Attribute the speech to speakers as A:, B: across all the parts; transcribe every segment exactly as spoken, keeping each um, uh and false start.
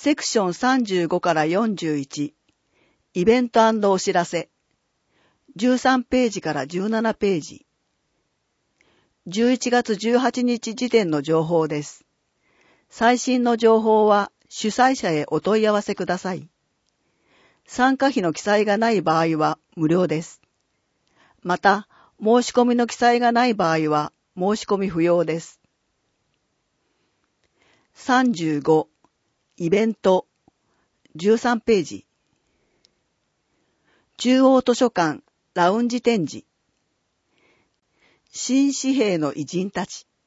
A: セクションさんじゅうごからよんじゅういち、イベント&お知らせ、じゅうさんページからじゅうななページ、じゅういちがつじゅうはちにち時点の情報です。最新の情報は主催者へお問い合わせください。参加費の記載がない場合は無料です。また、申し込みの記載がない場合は申し込み不要です。さんじゅうご、イベント、じゅうさんページ。中央図書館ラウンジ展示。新紙幣の偉人たち。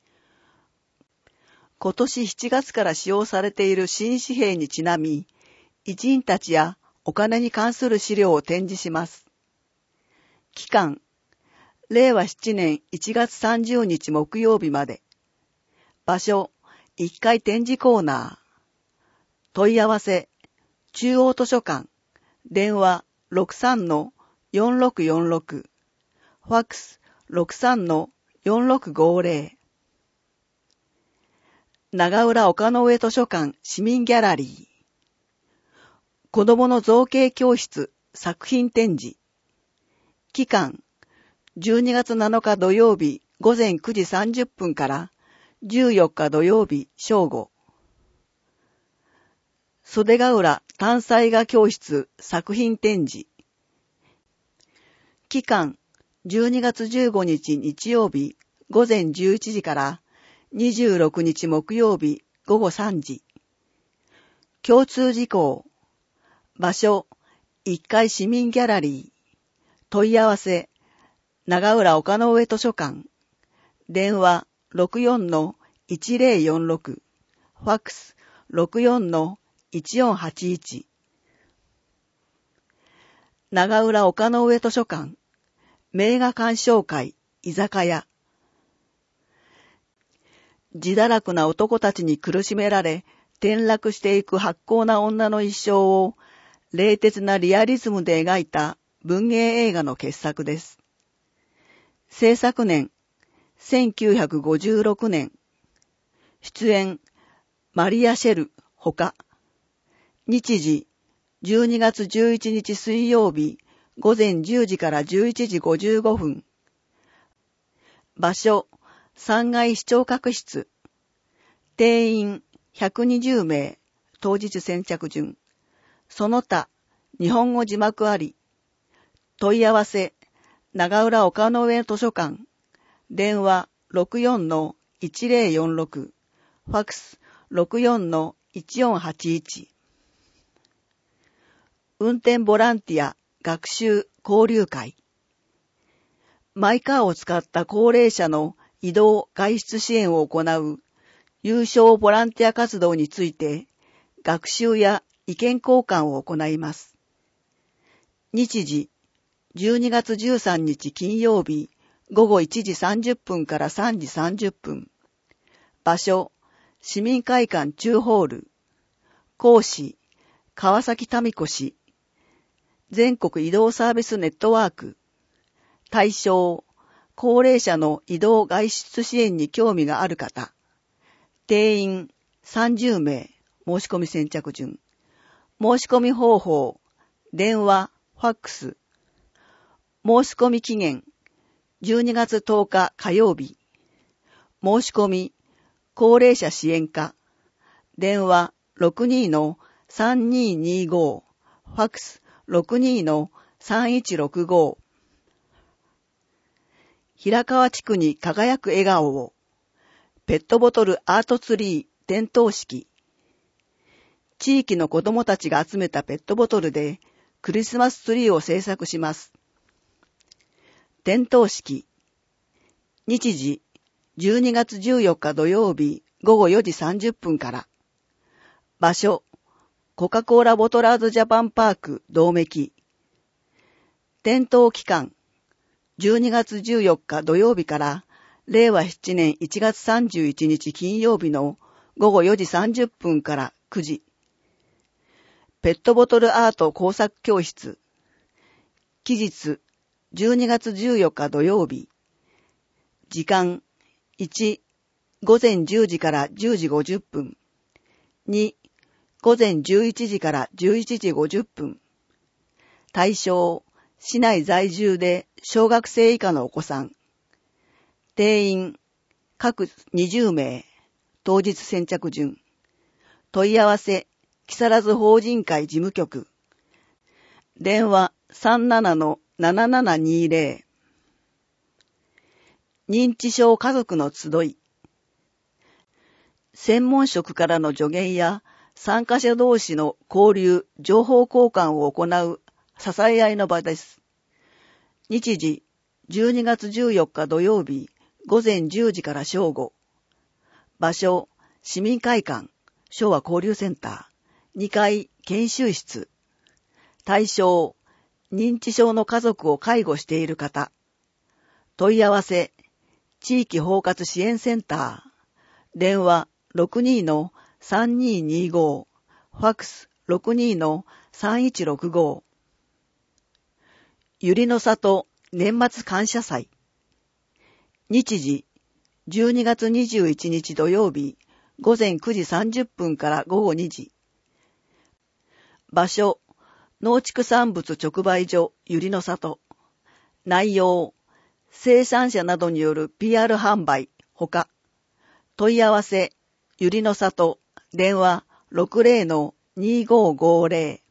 A: 今年しちがつから使用されている新紙幣にちなみ、偉人たちやお金に関する資料を展示します。期間、れいわななねんいちがつさんじゅうにち木曜日まで。場所、いっかい展示コーナー。問い合わせ、中央図書館、電話 ろくさんのよんろくよんろく、ファックス ろくさんのよんろくごぜろ、長浦丘の上図書館市民ギャラリー、子どもの造形教室作品展示、期間、じゅうにがつなのか土曜日ごぜんくじさんじゅっぷんからじゅうよっか土曜日正午、袖ヶ浦単彩画教室作品展示。期間、じゅうにがつじゅうごにち日曜日ごぜんじゅういちじからにじゅうろくにち木曜日ごごさんじ。共通事項。場所、いっかい市民ギャラリー。問い合わせ、長浦丘の上図書館。電話 ろくよんのいちぜろよんろく。ファックス ろくよんのいちよんはちいち。長浦丘の上図書館、名画鑑賞会、居酒屋。自堕落な男たちに苦しめられ、転落していく薄幸な女の一生を、冷徹なリアリズムで描いた文芸映画の傑作です。制作年、せんきゅうひゃくごじゅうろくねん。出演、マリア・シェル、ほか。日時、じゅうにがつじゅういちにち水曜日、ごぜんじゅうじからじゅういちじごじゅうごふん。場所、さんがい視聴覚室。定員ひゃくにじゅうめい、当日先着順。その他、日本語字幕あり。問い合わせ、長浦丘の上図書館。電話 ろくよんのいちぜろよんろく。ファックス ろくよんのいちよんはちいち。運転ボランティア学習交流会。マイカーを使った高齢者の移動外出支援を行う有償ボランティア活動について学習や意見交換を行います。日時、じゅうにがつじゅうさんにち金曜日ごごいちじさんじゅっぷんからさんじさんじゅっぷん。場所、市民会館中ホール。講師、川崎民子氏。全国移動サービスネットワーク。対象、高齢者の移動外出支援に興味がある方。定員さんじゅうめい、申し込み先着順。申し込み方法、電話、ファックス。申し込み期限、じゅうにがつとおか火曜日。申し込み、高齢者支援課。電話 ろくにのさんににご。ファックス ろくにのさんいちろくご。平川地区に輝く笑顔を。ペットボトルアートツリー点灯式。地域の子どもたちが集めたペットボトルでクリスマスツリーを制作します。点灯式。日時、じゅうにがつじゅうよっか土曜日ごごよじさんじゅっぷんから。場所、コカ・コーラボトラーズジャパンパーク道めき。点灯期間、じゅうにがつじゅうよっか土曜日かられいわななねんいちがつさんじゅういちにち金曜日のごごよじさんじゅっぷんからくじ。ペットボトルアート工作教室。期日、じゅうにがつじゅうよっか土曜日。時間、いち、ごぜんじゅうじからじゅうじごじゅっぷん。に、 午前じゅういちじからじゅういちじごじゅっぷん。対象、市内在住で小学生以下のお子さん。定員、各にじゅうめい。当日先着順。問い合わせ、木更津法人会事務局。電話 さんななのななななにーぜろ。認知症家族の集い。専門職からの助言や参加者同士の交流、情報交換を行う支え合いの場です。日時、じゅうにがつじゅうよっか土曜日、午前じゅうじから正午。場所、市民会館、昭和交流センター、にかい研修室。対象、認知症の家族を介護している方。問い合わせ、地域包括支援センター。電話 ろくにーのさんにーにーご、ファックス ろくにーのさんいちろくご。ゆりの里年末感謝祭。日時、じゅうにがつにじゅういちにち土曜日、午前くじさんじゅっぷんから午後にじ。場所、農畜産物直売所ゆりの里。内容、生産者などによる ピーアール 販売、ほか。問い合わせ、ゆりの里、電話 ろくぜろのにーごーごーぜろ。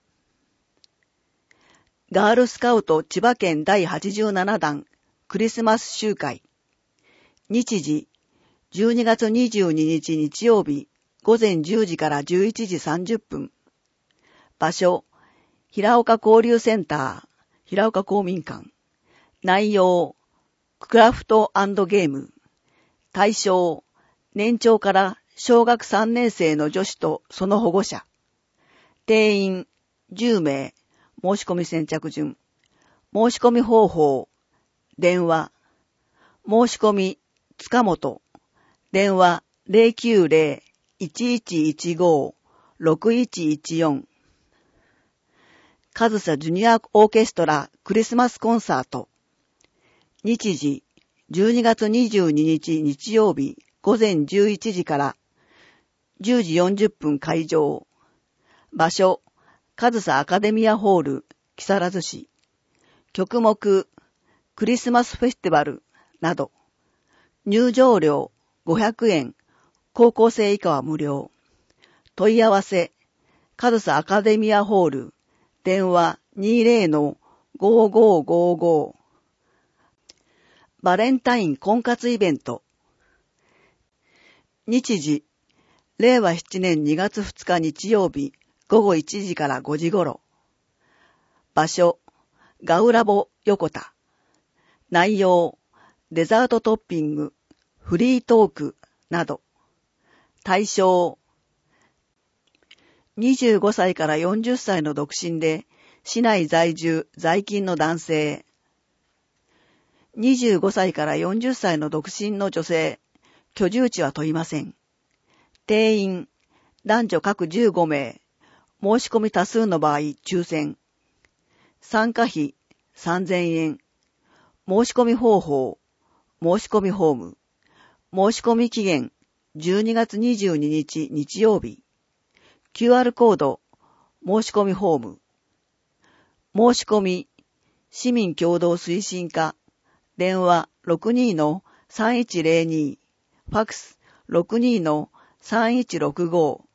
A: ガールスカウト千葉県だいはちじゅうななだんクリスマス集会。日時、じゅうにがつにじゅうににち日曜日、午前じゅうじからじゅういちじさんじゅっぷん。場所、平岡交流センター、平岡公民館。内容、クラフト&ゲーム。対象、年長から小学さんねん生の女子とその保護者。定員、じゅうめい。申し込み先着順。申し込み方法。電話。申し込み、塚本。電話 ゼロきゅうゼロ いちいちいちご ろくいちいちよん。上総ジュニアオーケストラクリスマスコンサート。日時、じゅうにがつにじゅうににち日曜日午前じゅういちじからじゅうじよんじゅっぷん会場。場所、上総アカデミアホール、木更津市。曲目、クリスマスフェスティバルなど。入場料ごひゃくえん、高校生以下は無料。問い合わせ、上総アカデミアホール、電話 にーぜろのごーごーごーご。バレンタイン婚活イベント。日時、れいわしちねんにがつふつか日曜日、午後いちじからごじ頃。場所、ガウラボ横田。内容、デザートトッピング、フリートークなど。対象、にじゅうごさいからよんじゅっさいの独身で、市内在住在勤の男性。にじゅうごさいからよんじゅっさいの独身の女性。居住地は問いません。定員、男女各じゅうごめい。申し込み多数の場合、抽選。参加費、さんぜんえん。申し込み方法、申し込みフォーム。申し込み期限、じゅうにがつにじゅうににち日曜日。キューアール コード、申し込みフォーム。申し込み、市民共同推進課、電話 ろくにーのさんいちゼロに、ファックス ろくにーのさんいちろくご。